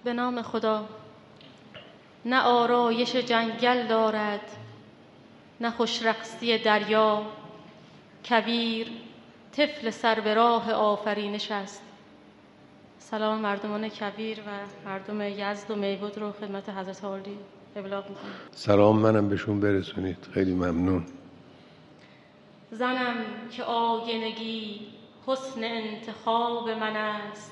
به نام خدا. نه آرایش جنگل دارد، نه خوش رقصی دریا. کویر طفل سر به راه آفرینش است. سلام مردمان کویر و مردم یزد و میبود رو خدمت حضرت عالی ابلاغ میکنم. سلام منم بهشون برسونید. خیلی ممنون. زنم که آینگی حسن انتخاب من است.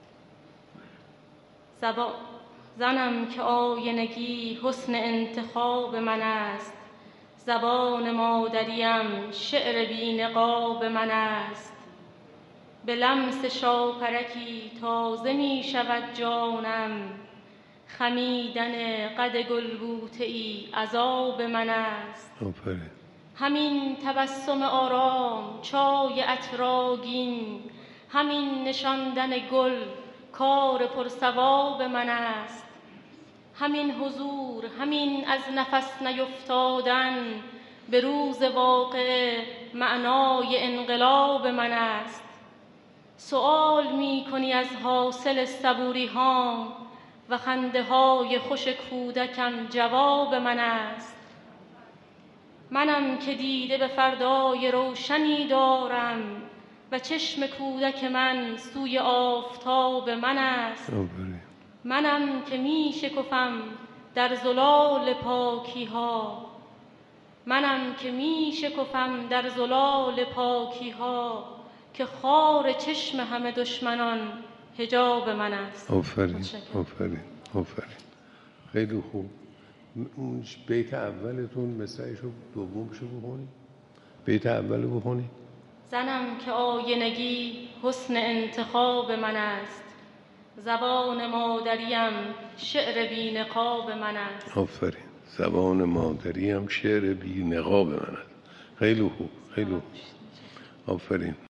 زنم که آینگی حسن انتخاب من است. زبان مادریم شعر بی نقاب من است. به لمس شاپرکی تازه می شود جانم. خمیدن قد گلبوته ای عذاب من است. همین تبسم آرام چای عطرآگین، همین نشاندن گل کار پرثواب من است. همین حضور، همین از نفس نیفتادن به روز واقع معنای انقلاب من است. سؤال می کنی از حاصل صبوری هام و خنده های خوش کودکم جواب من است. منم که دیده به فردای روشنی دارم و چشم کودک من سوی آفتاب من است. منم که می شکفم در زلال پاکی ها. منم که می شکفم در زلال پاکی ها که خار چشم همه دشمنان حجاب من است. آفرین آفرین. خیلی خوب. اون بیت اولتون مصرعشو دومشو بخونی. بیت اولو بخونی. زنم که آینگی حسن انتخاب من است. زبان مادریم شعر بی نقاب من است. آفرین. زبان مادریم شعر بی نقاب من است. خیلی خوب. خیلی خوب. آفرین.